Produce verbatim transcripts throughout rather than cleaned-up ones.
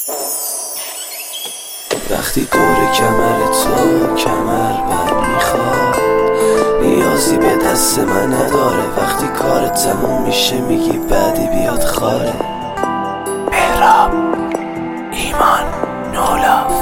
وقتی دور کمر تو کمر بر میخواد، نیازی به دست من نداره. وقتی کارت تموم میشه میگی بعدی بیاد خاله. مهراب، ایمان، نولاف.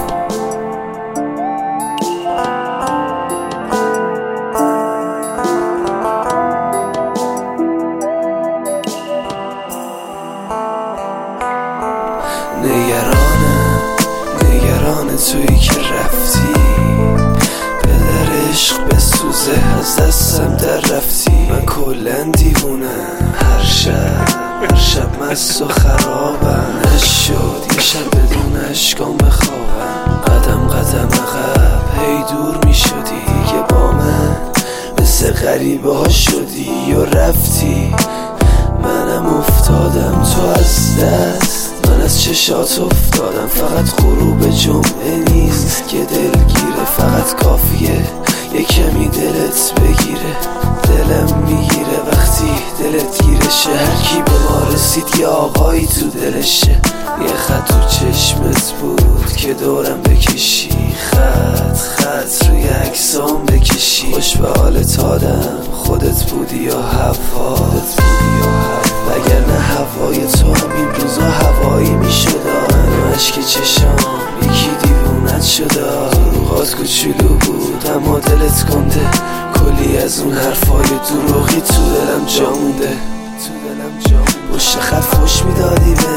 نگرانم نگران تویی که رفتی، پدر عشق به سوزه از دستم در رفتی. من کلن دیوونم، هر شب هر شب مست و خرابم. نشد یه شب بدون اشکام بخوابم. قدم قدم عقب هی دور می شدی، که با من مثل غریبه ها شدی و رفتی. منم افتادم تو از دست، من از چشات افتادم. فقط غروب جمعه نیست که دلگیره، فقط کافیه یه کمی دلت بگیره. دلم میگیره وقتی دلت گیره شه. هر کی به ما رسید یه آقایی تو دلشه. یه خط تو چشمت بود که دورم بکشی، خط خط روی عکسام بکشی. خوش به حالت آدم خودت بودی یا هوا، خودت بودی یا هوا. وگرنه هوای تو هم این روزا هوایی میشد. من و عشق چشام یکی دیوونت شده. دروغات کوچولو بود اما دلت کنده. کلی از اون حرفای دروغی تو دلم جا مونده، تو دلم جا مونده. پشت خط فوش میدادی به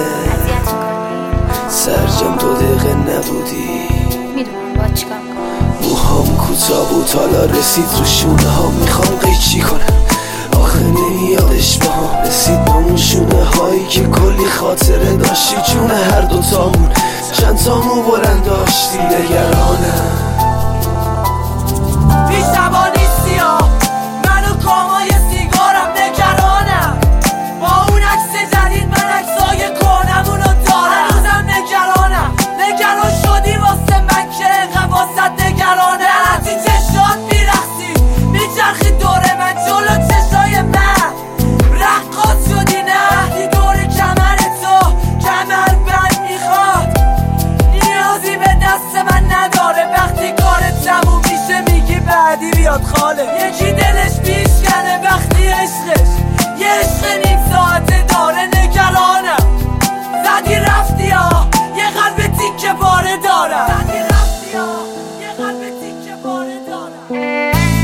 سرجم، دو دقیقه نبودی. میدونم باید چیکار کنم. موهام کوتاه بود حالا رسید رو شونه ها. میخوام قیچی کنم آخه نمیادش با هم. رسید با اون شونه هایی که کلی خاطره داشتی. جون هر دوتامون چند تامو بلند داشتی. نگرانم بی زبانی سیاه منو کامای سیگارم. نگرانم با اون عکس جدید من عکسای کنمونو دارم. هنوزم نگرانم، نگران شدی واسه من که اینقدر واسه نگرانم. لعنتی چشات میرخصی میچرخی دور من جلو چشای من. رقاص شدی نه دور کمر تو کمر بند میخواد. نیازی به دست من نداره. وقتی کارت تموم میشه میگی بعدی بیاد خاله. یکی دلش پیشکنه وقتی عشقش یه عشق نیم ساعته داره. نگرانم زدی رفتی ها یه قلب تیکه پاره دارم. زدی رفتی ها یه قلب تیکه پاره دارم.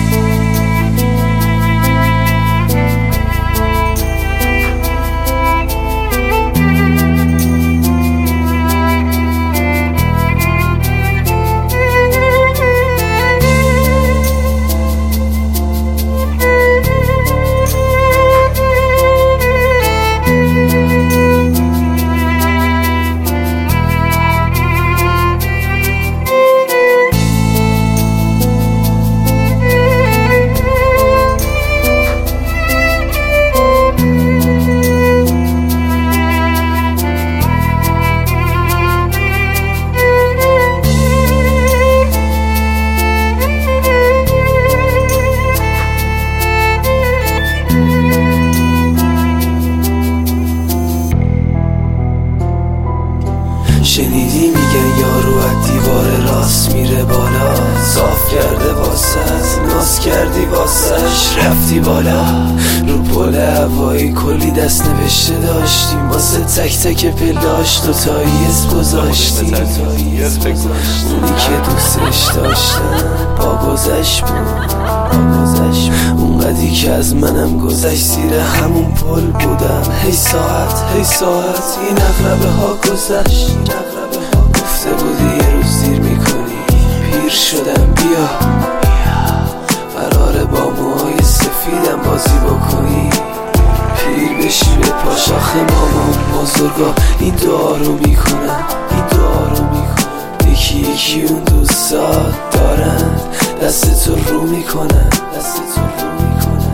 شنیدی میگن یارو از دیوار راست میره بالا. صاف کرده واسه ناز کردی واسش رفتی بالا. رو پل هوایی کلی دست نوشته داشتیم واسه تک تک پلاش. دوتایی اسم گذاشتیم اونی که دوستش داشتم با گذشت بود. اونقدی که از منم گذشت زیر همون پل بودم. هی ساعت هی ساعت این اقربه ها گذشت. گفته بودی یه روز دیر میکنی. پیر شدم بیا قراره با موهای سفیدم بازی بکنی. پیر بشی به پاش آخه مامان بزرگا این دعا رو میکنن، این دعا رو میکنن. یکی یکی اون دوستات دارن دست تو رو میکنن، دست تو رو میکنن.